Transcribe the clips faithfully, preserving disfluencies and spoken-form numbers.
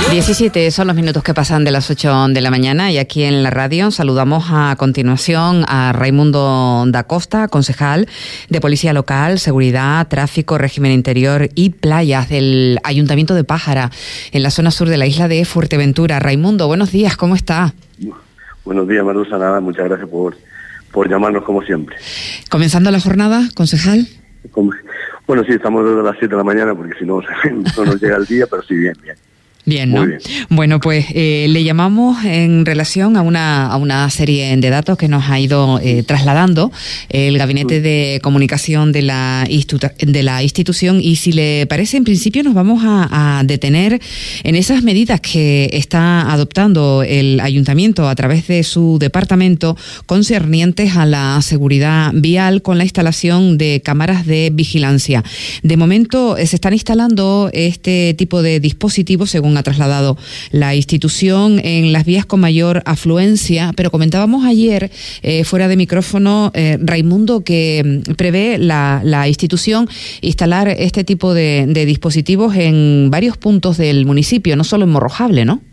diecisiete son los minutos que pasan de las ocho de la mañana y aquí en la radio saludamos a continuación a Raimundo da Costa, concejal de Policía Local, Seguridad, Tráfico, Régimen Interior y Playas del Ayuntamiento de Pájara, en la zona sur de la isla de Fuerteventura. Raimundo, buenos días, ¿cómo está? Buenos días, Marusa, nada, muchas gracias por, por llamarnos como siempre. ¿Comenzando la jornada, concejal? Como, bueno, sí, estamos desde las siete de la mañana porque si no, no nos llega el día, pero sí, bien, bien. Bien, ¿no? Bien. Bueno, pues eh, le llamamos en relación a una, a una serie de datos que nos ha ido eh, trasladando el Gabinete de Comunicación de la, de la institución, y si le parece, en principio nos vamos a, a detener en esas medidas que está adoptando el Ayuntamiento a través de su departamento concernientes a la seguridad vial con la instalación de cámaras de vigilancia. De momento eh, se están instalando este tipo de dispositivos, según ha trasladado la institución, en las vías con mayor afluencia, pero comentábamos ayer eh, fuera de micrófono, eh, Raimundo, que prevé la, la institución instalar este tipo de, de dispositivos en varios puntos del municipio, no solo en Morrojable, ¿no?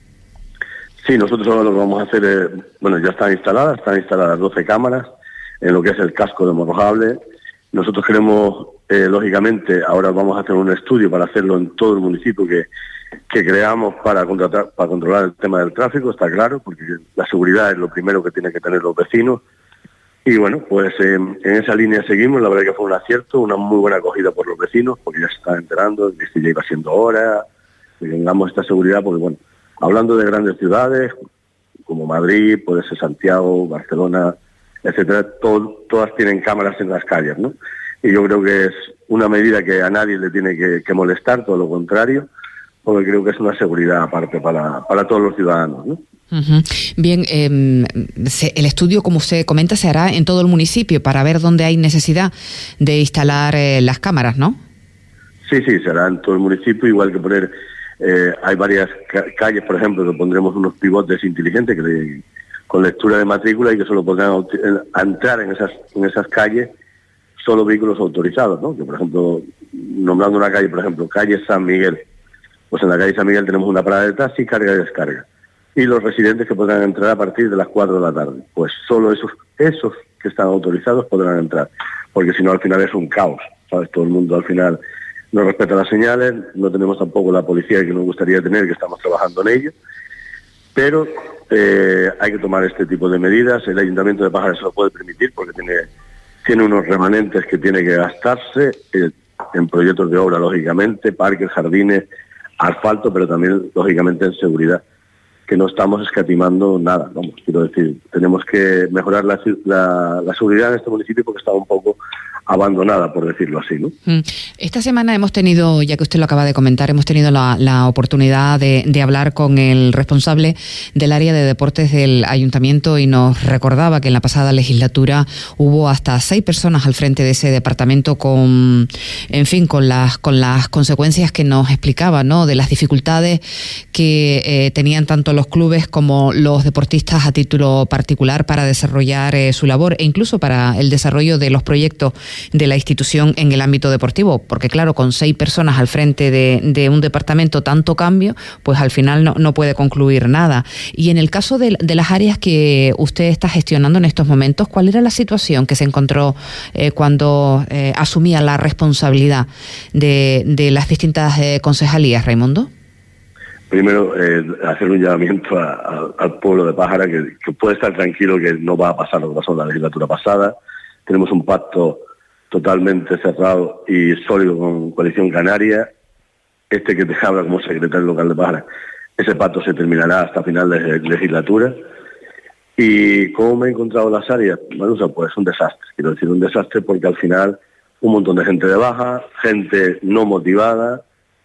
Sí, nosotros ahora lo que vamos a hacer es, bueno, ya están instaladas, están instaladas doce cámaras en lo que es el casco de Morrojable. Nosotros queremos, eh, lógicamente, ahora vamos a hacer un estudio para hacerlo en todo el municipio que que creamos para contratar, para controlar el tema del tráfico, está claro, porque la seguridad es lo primero que tienen que tener los vecinos. Y bueno, pues eh, en esa línea seguimos. La verdad que fue un acierto, una muy buena acogida por los vecinos, porque ya se están enterando de que ya iba siendo hora de que tengamos esta seguridad, porque bueno, hablando de grandes ciudades como Madrid, puede ser Santiago, Barcelona, etcétera, todo, todas tienen cámaras en las calles, ¿no? Y yo creo que es una medida que a nadie le tiene que, que molestar, todo lo contrario, porque creo que es una seguridad aparte para, para todos los ciudadanos, ¿no? Uh-huh. Bien, eh, se, el estudio, como usted comenta, se hará en todo el municipio para ver dónde hay necesidad de instalar eh, las cámaras, ¿no? Sí, sí, se hará en todo el municipio, igual que poner, eh, hay varias ca- calles, por ejemplo, que pondremos unos pivotes inteligentes que le, con lectura de matrícula y que solo podrán entrar en esas, en esas calles solo vehículos autorizados, ¿no? Que, por ejemplo, nombrando una calle, por ejemplo, calle San Miguel, pues en la calle San Miguel tenemos una parada de taxi, carga y descarga. Y los residentes que podrán entrar a partir de las cuatro de la tarde. Pues solo esos esos que están autorizados podrán entrar. Porque si no, al final es un caos, ¿sabes? Todo el mundo al final no respeta las señales, no tenemos tampoco la policía que nos gustaría tener, que estamos trabajando en ello. Pero eh, hay que tomar este tipo de medidas. El Ayuntamiento de Pájara se lo puede permitir porque tiene, tiene unos remanentes que tiene que gastarse eh, en proyectos de obra, lógicamente, parques, jardines, asfalto, pero también, lógicamente, en seguridad, que no estamos escatimando nada, vamos, quiero decir, tenemos que mejorar la, la, la seguridad en este municipio porque está un poco abandonada, por decirlo así, ¿no? Esta semana hemos tenido, ya que usted lo acaba de comentar, hemos tenido la, la oportunidad de, de hablar con el responsable del área de deportes del ayuntamiento y nos recordaba que en la pasada legislatura hubo hasta seis personas al frente de ese departamento con, en fin, con las con las consecuencias que nos explicaba, ¿no? De las dificultades que eh, tenían tanto los clubes como los deportistas a título particular para desarrollar eh, su labor e incluso para el desarrollo de los proyectos de la institución en el ámbito deportivo, porque claro, con seis personas al frente de, de un departamento, tanto cambio, pues al final no, no puede concluir nada. Y en el caso de, de las áreas que usted está gestionando en estos momentos, ¿cuál era la situación que se encontró eh, cuando eh, asumía la responsabilidad de, de las distintas eh, concejalías, Raimundo? Primero, eh, hacer un llamamiento a, a, al pueblo de Pájara que, que puede estar tranquilo, que no va a pasar lo que pasó en la legislatura pasada. Tenemos un pacto totalmente cerrado y sólido con Coalición Canaria. Este que te habla como secretario local de Pájara, ese pacto se terminará hasta final de legislatura. ¿Y cómo me he encontrado las áreas, Marusa? Pues un desastre, quiero decir, un desastre porque al final un montón de gente de baja, gente no motivada,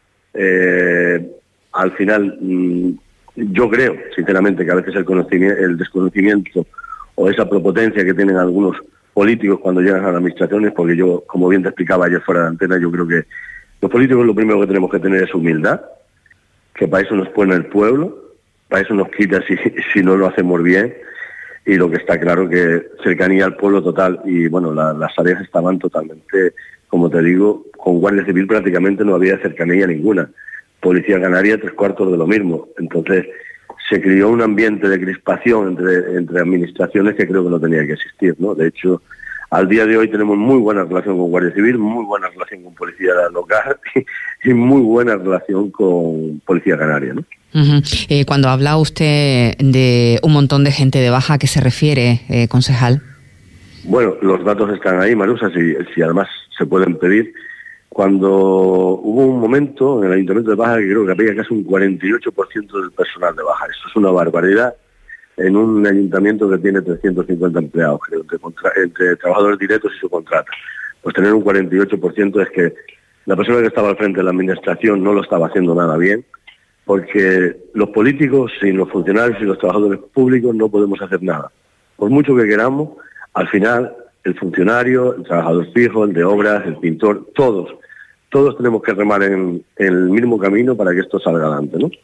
eh, al final mmm, yo creo, sinceramente, que a veces el, conocimiento, el desconocimiento o esa prepotencia que tienen algunos políticos cuando llegan a las administraciones, porque yo, como bien te explicaba ayer fuera de antena, yo creo que los políticos lo primero que tenemos que tener es humildad, que para eso nos pone el pueblo, para eso nos quita si, si no lo hacemos bien, y lo que está claro que cercanía al pueblo total, y bueno, la, las áreas estaban totalmente, como te digo, con Guardia Civil prácticamente no había cercanía ninguna. Policía Canaria tres cuartos de lo mismo. Entonces se creó un ambiente de crispación entre, entre administraciones que creo que no tenía que existir, ¿no? De hecho, al día de hoy tenemos muy buena relación con Guardia Civil, muy buena relación con Policía Local y, y muy buena relación con Policía Canaria, ¿no? Uh-huh. Eh, cuando habla usted de un montón de gente de baja, ¿a qué se refiere, eh, concejal? Bueno, los datos están ahí, Marusa, si, si además se pueden pedir. Cuando hubo un momento en el Ayuntamiento de Baja que creo que había casi un cuarenta y ocho por ciento del personal de Baja. Eso es una barbaridad en un ayuntamiento que tiene trescientos cincuenta empleados, creo, entre, contra, entre trabajadores directos y subcontratas. Pues tener un cuarenta y ocho por ciento es que la persona que estaba al frente de la administración no lo estaba haciendo nada bien, porque los políticos, sin los funcionarios y los trabajadores públicos no podemos hacer nada. Por mucho que queramos, al final el funcionario, el trabajador fijo, el de obras, el pintor, todos, todos tenemos que remar en, en el mismo camino para que esto salga adelante, ¿no?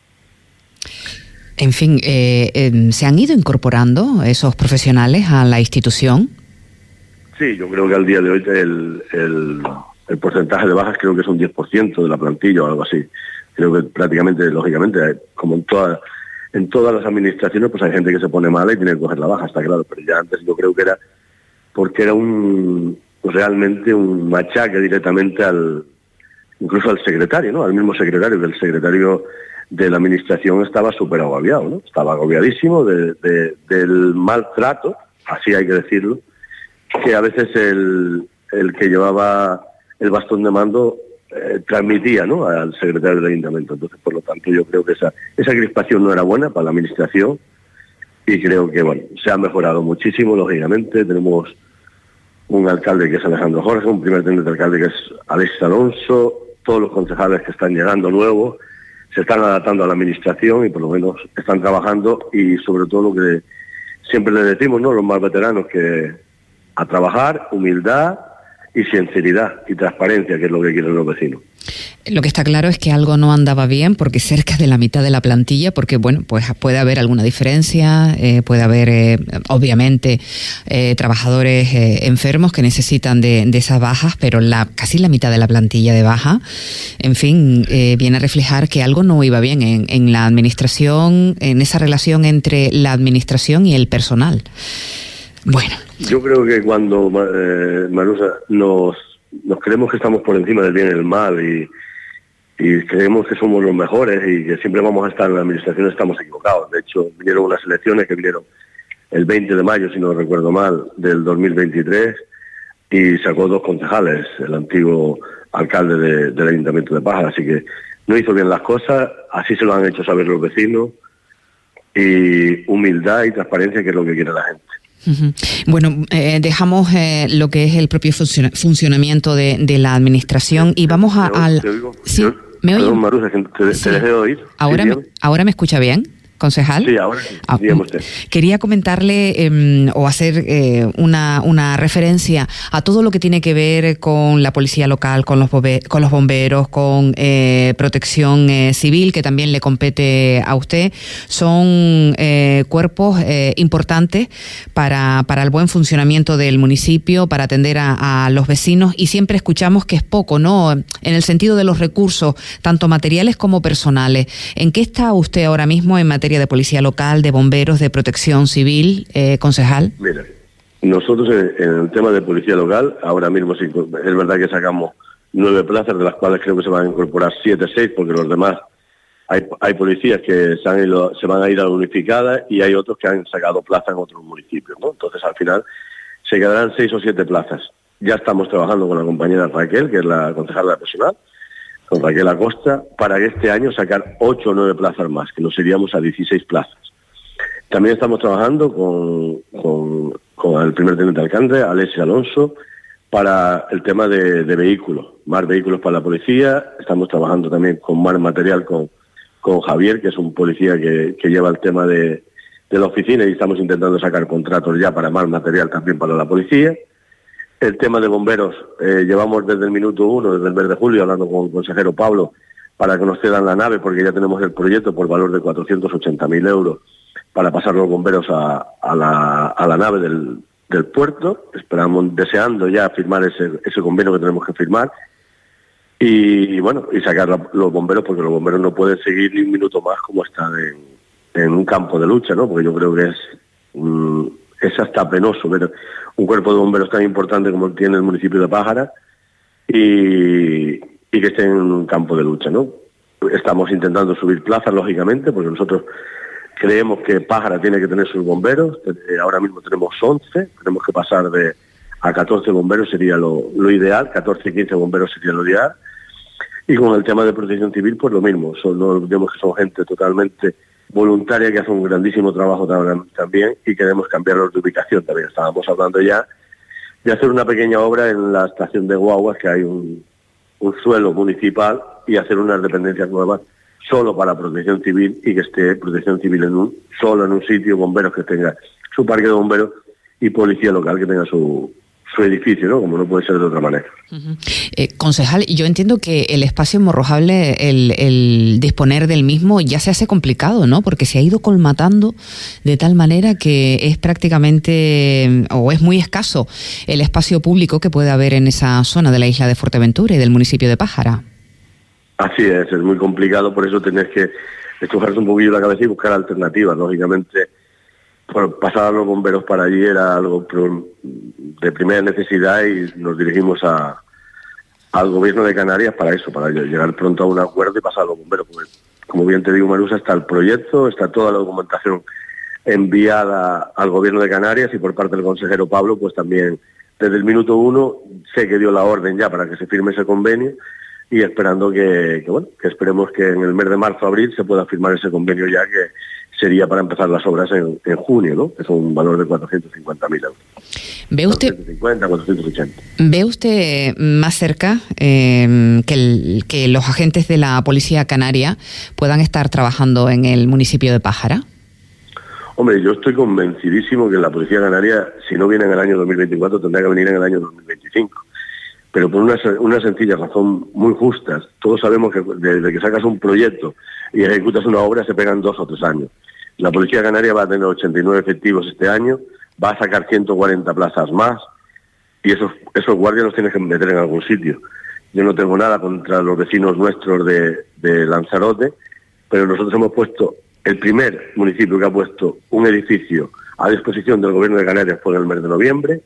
En fin, eh, eh, ¿se han ido incorporando esos profesionales a la institución? Sí, yo creo que al día de hoy el, el, el porcentaje de bajas creo que es un diez por ciento de la plantilla o algo así. Creo que prácticamente, lógicamente, como en todas en todas las administraciones, pues hay gente que se pone mala y tiene que coger la baja, está claro. Pero ya antes yo creo que era porque era un pues realmente un machaque directamente al incluso al secretario, ¿no? Al mismo secretario, que el secretario de la administración estaba súper agobiado, ¿no? Estaba agobiadísimo de, de, del maltrato, así hay que decirlo, que a veces el, el que llevaba el bastón de mando eh, transmitía, ¿no?, al secretario del ayuntamiento. Entonces, por lo tanto, yo creo que esa, esa crispación no era buena para la administración y creo que, bueno, se ha mejorado muchísimo, lógicamente. Tenemos un alcalde que es Alejandro Jorge, un primer teniente de alcalde que es Alexis Alonso, todos los concejales que están llegando nuevos se están adaptando a la administración y por lo menos están trabajando y sobre todo lo que siempre les decimos, ¿no?, los más veteranos, que a trabajar, humildad y sinceridad y transparencia, que es lo que quieren los vecinos. Lo que está claro es que algo no andaba bien, porque cerca de la mitad de la plantilla, porque bueno, pues puede haber alguna diferencia, eh, puede haber eh, obviamente eh, trabajadores eh, enfermos que necesitan de, de esas bajas, pero la casi la mitad de la plantilla de baja, en fin, eh, viene a reflejar que algo no iba bien en, en la administración, en esa relación entre la administración y el personal. Bueno. Yo creo que cuando, eh, Marusa, nos, nos creemos que estamos por encima del bien y del mal y, y creemos que somos los mejores y que siempre vamos a estar en la administración, estamos equivocados. De hecho, vinieron unas elecciones que vinieron el veinte de mayo, si no recuerdo mal, del dos mil veintitrés y sacó dos concejales, el antiguo alcalde de, del Ayuntamiento de Pájara. Así que no hizo bien las cosas, así se lo han hecho saber los vecinos, y humildad y transparencia, que es lo que quiere la gente. Uh-huh. Bueno, eh, dejamos eh, lo que es el propio funciona- funcionamiento de, de la administración y vamos a, al... Te oigo, ¿Sí? yo, ¿Me oye? Perdón, Marusa, te, te Sí. dejé de oír. ¿Ahora, ¿Sí, me, ¿Ahora me escucha bien, concejal? Sí, ahora sí. Ah, Dígame usted. Quería comentarle eh, o hacer eh, una, una referencia a todo lo que tiene que ver con la policía local, con los, bombe- con los bomberos, con eh, protección eh, civil, que también le compete a usted. Son eh, cuerpos eh, importantes para, para el buen funcionamiento del municipio, para atender a, a los vecinos, y siempre escuchamos que es poco, ¿no?, en el sentido de los recursos, tanto materiales como personales. ¿En qué está usted ahora mismo en materia de policía local, de bomberos, de protección civil, eh, concejal? Mira, nosotros en, en el tema de policía local, ahora mismo sí, es verdad que sacamos nueve plazas, de las cuales creo que se van a incorporar siete, seis, porque los demás, hay, hay policías que se, han ido, se van a ir a la unificada y hay otros que han sacado plazas en otros municipios, ¿no? Entonces, al final, se quedarán seis o siete plazas. Ya estamos trabajando con la compañera Raquel, que es la concejala de personal, con Raquel Acosta, para que este año sacar ocho o nueve plazas más, que nos iríamos a dieciséis plazas. También estamos trabajando con, con, con el primer teniente alcalde, Alexis Alonso, para el tema de, de vehículos, más vehículos para la policía. Estamos trabajando también con más material con, con Javier, que es un policía que, que lleva el tema de, de la oficina, y estamos intentando sacar contratos ya para más material también para la policía. El tema de bomberos, eh, llevamos desde el minuto uno, desde el mes de julio, hablando con el consejero Pablo, para que nos cedan la nave, porque ya tenemos el proyecto por valor de cuatrocientos ochenta mil euros para pasar los bomberos a, a, la, a la nave del, del puerto. Esperamos, deseando ya firmar ese, ese convenio que tenemos que firmar. y bueno, y sacar la, los bomberos, porque los bomberos no pueden seguir ni un minuto más como están en, en un campo de lucha, ¿no? Porque yo creo que es, mm, es hasta penoso ver un cuerpo de bomberos tan importante como tiene el municipio de Pájara y, y que esté en un campo de lucha, ¿no? Estamos intentando subir plazas, lógicamente, porque nosotros creemos que Pájara tiene que tener sus bomberos. Eh, ahora mismo tenemos once, tenemos que pasar de a catorce bomberos, sería lo, lo ideal, catorce y quince bomberos sería lo ideal. Y con el tema de protección civil, pues lo mismo, son, no olvidemos que son gente totalmente voluntaria que hace un grandísimo trabajo también, y queremos cambiarlos de ubicación también. Estábamos hablando ya de hacer una pequeña obra en la estación de guaguas, que hay un, un suelo municipal, y hacer unas dependencias nuevas solo para protección civil, y que esté protección civil en un solo en un sitio, bomberos que tenga su parque de bomberos y policía local que tenga su, su edificio, ¿no? Como no puede ser de otra manera. Uh-huh. Eh, concejal, yo entiendo que el espacio en Morrojable, el, el disponer del mismo ya se hace complicado, ¿no? Porque se ha ido colmatando de tal manera que es prácticamente, o es muy escaso, el espacio público que puede haber en esa zona de la isla de Fuerteventura y del municipio de Pájara. Así es, es muy complicado, por eso tenés que estrujarse un poquillo la cabeza y buscar alternativas. Lógicamente, por pasar a los bomberos para allí era algo de primera necesidad, y nos dirigimos a, al gobierno de Canarias para eso, para llegar pronto a un acuerdo y pasar a los bomberos. Porque, como bien te digo, Marusa, está el proyecto, está toda la documentación enviada al gobierno de Canarias, y por parte del consejero Pablo, pues también desde el minuto uno sé que dio la orden ya para que se firme ese convenio, y esperando que, que bueno, que esperemos que en el mes de marzo abril se pueda firmar ese convenio ya, que sería para empezar las obras en, en junio, ¿no? Es un valor de cuatrocientos cincuenta mil euros. ¿Ve usted, cuatrocientos cincuenta, cuatrocientos ochenta. ¿Ve usted más cerca eh, que, el, que los agentes de la Policía Canaria puedan estar trabajando en el municipio de Pájara? Hombre, yo estoy convencidísimo que la Policía Canaria, si no viene en el año dos mil veinticuatro, tendrá que venir en el año dos mil veinticinco. Pero por una, una sencilla razón muy justa. Todos sabemos que desde que sacas un proyecto y ejecutas una obra se pegan dos o tres años. La Policía Canaria va a tener ochenta y nueve efectivos este año, va a sacar ciento cuarenta plazas más, y esos, esos guardias los tienes que meter en algún sitio. Yo no tengo nada contra los vecinos nuestros de, de Lanzarote, pero nosotros hemos puesto, el primer municipio que ha puesto un edificio a disposición del gobierno de Canarias fue en el mes de noviembre,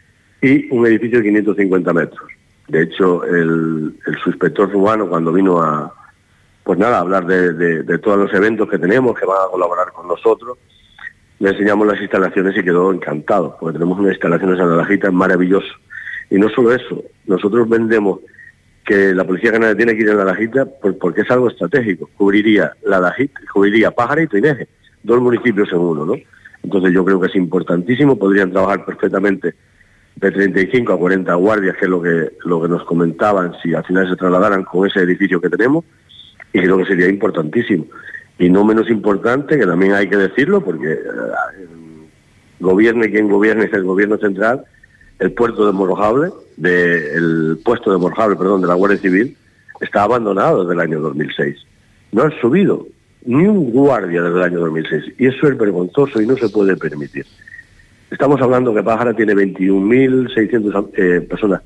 y un edificio de quinientos cincuenta metros. De hecho, el, el subinspector rumano, cuando vino a, pues nada, a hablar de, de, de todos los eventos que tenemos, que van a colaborar con nosotros, le enseñamos las instalaciones y quedó encantado, porque tenemos unas instalaciones en La Lajita maravillosas. Y no solo eso, nosotros vendemos que la Policía Canaria tiene que ir a La Lajita por, porque es algo estratégico. Cubriría La Lajita, cubriría Pájara y Tuineje, dos municipios en uno, ¿no? Entonces yo creo que es importantísimo, podrían trabajar perfectamente de treinta y cinco a cuarenta guardias, que es lo que lo que nos comentaban, si al final se trasladaran con ese edificio que tenemos, y creo que sería importantísimo. Y no menos importante, que también hay que decirlo, porque eh, gobierne quien gobierne, es el gobierno central, el puerto de Morrojable, de, el puesto de Morrojable, perdón, de la Guardia Civil, está abandonado desde el año dos mil seis. No han subido ni un guardia desde el año dos mil seis, y eso es vergonzoso y no se puede permitir. Estamos hablando que Pájara tiene veintiún mil seiscientas eh, personas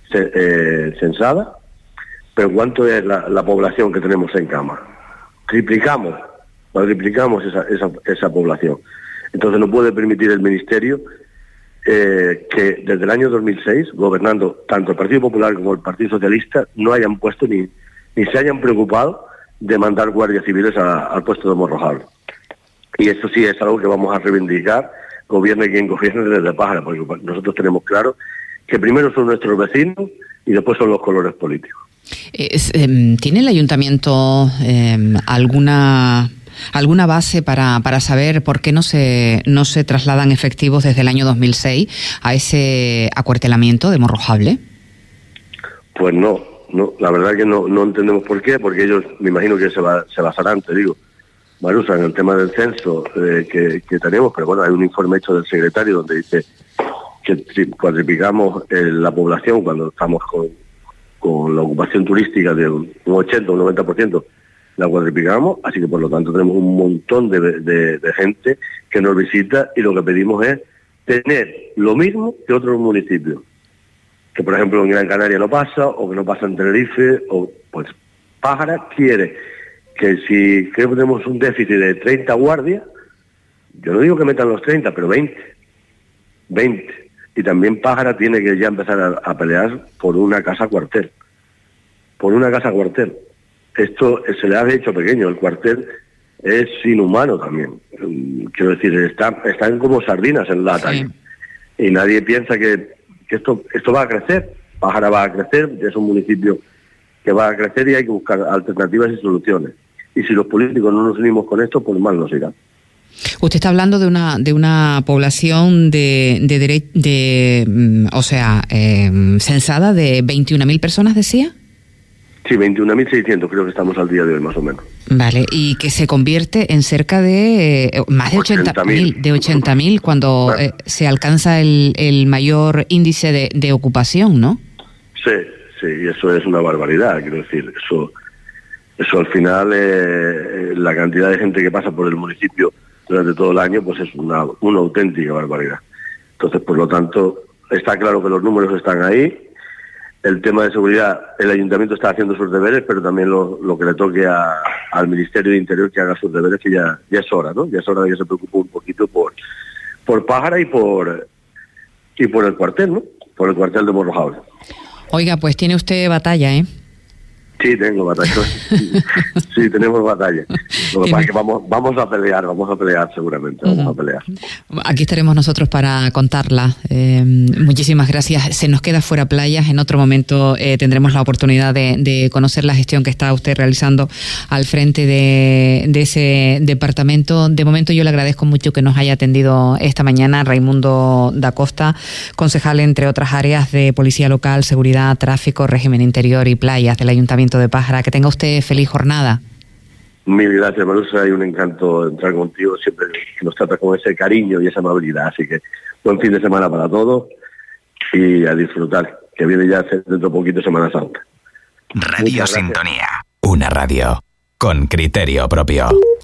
eh, censadas, pero ¿cuánto es la, la población que tenemos en cama? Triplicamos, cuadriplicamos esa, esa, esa población. Entonces no puede permitir el Ministerio eh, que desde el año dos mil seis, gobernando tanto el Partido Popular como el Partido Socialista, no hayan puesto ni, ni se hayan preocupado de mandar guardias civiles a, al puesto de Morrojable. Y esto sí es algo que vamos a reivindicar, gobierne quien gobierne desde Pájara, porque nosotros tenemos claro que primero son nuestros vecinos y después son los colores políticos. Es, eh, ¿Tiene el ayuntamiento eh, alguna alguna base para, para saber por qué no se no se trasladan efectivos desde el año dos mil seis a ese acuartelamiento de Morrojable? Pues no, no, la verdad que no, no entendemos por qué, porque ellos me imagino que se, va, se basarán, te digo, Marusa, en el tema del censo eh, que, que tenemos, pero bueno, hay un informe hecho del secretario donde dice que cuadriplicamos eh, la población cuando estamos con, con la ocupación turística de un ochenta o un noventa por ciento, la cuadriplicamos, así que por lo tanto tenemos un montón de, de, de gente que nos visita, y lo que pedimos es tener lo mismo que otros municipios. que por ejemplo en Gran Canaria no pasa, o que no pasa en Tenerife, o pues Pájara quiere que si creo que tenemos un déficit de treinta guardias, yo no digo que metan los treinta, pero veinte. veinte. Y también Pájara tiene que ya empezar a, a pelear por una casa cuartel. Por una casa cuartel. Esto se le ha hecho pequeño. El cuartel es inhumano también. Quiero decir, está, están como sardinas en lata. Sí. Y nadie piensa que, que esto, esto va a crecer. Pájara va a crecer, es un municipio que va a crecer y hay que buscar alternativas y soluciones. Y si los políticos no nos unimos con esto, pues mal nos irá. Usted está hablando de una de una población de de, dere- de o sea, eh, censada de veintiuna mil personas, decía. Sí, veintiuna mil seiscientos creo que estamos al día de hoy, más o menos. Vale, y que se convierte en cerca de eh, más de ochenta mil, de ochenta mil cuando eh, se alcanza el, el mayor índice de, de ocupación, ¿no? Sí, sí, y eso es una barbaridad, quiero decir, eso eso al final, eh, la cantidad de gente que pasa por el municipio durante todo el año, pues es una, una auténtica barbaridad. Entonces, por lo tanto, está claro que los números están ahí. El tema de seguridad, el ayuntamiento está haciendo sus deberes, pero también lo, lo que le toque a, al Ministerio de Interior que haga sus deberes, que ya, ya es hora, ¿no? Ya es hora de que se preocupe un poquito por, por Pájara y por y por el cuartel, ¿no? Por el cuartel de Morrojaula. Oiga, pues tiene usted batalla, ¿eh? Sí, tengo batalla. Sí, tenemos batalla. Lo que pasa es que vamos, vamos a pelear, vamos a pelear seguramente, vamos uh-huh. a pelear. Aquí estaremos nosotros para contarla. Eh, muchísimas gracias. Se nos queda fuera Playas. En otro momento eh, tendremos la oportunidad de, de conocer la gestión que está usted realizando al frente de, de ese departamento. De momento yo le agradezco mucho que nos haya atendido esta mañana Raimundo da Costa, concejal entre otras áreas de Policía Local, Seguridad, Tráfico, Régimen Interior y Playas del Ayuntamiento de Pájara. Que tenga usted feliz jornada. Mil gracias, Marusa, hay un encanto entrar contigo, siempre que nos trata con ese cariño y esa amabilidad, así que buen fin de semana para todos y a disfrutar, que viene ya dentro de poquito Semana Santa. Radio Sintonía, una radio con criterio propio.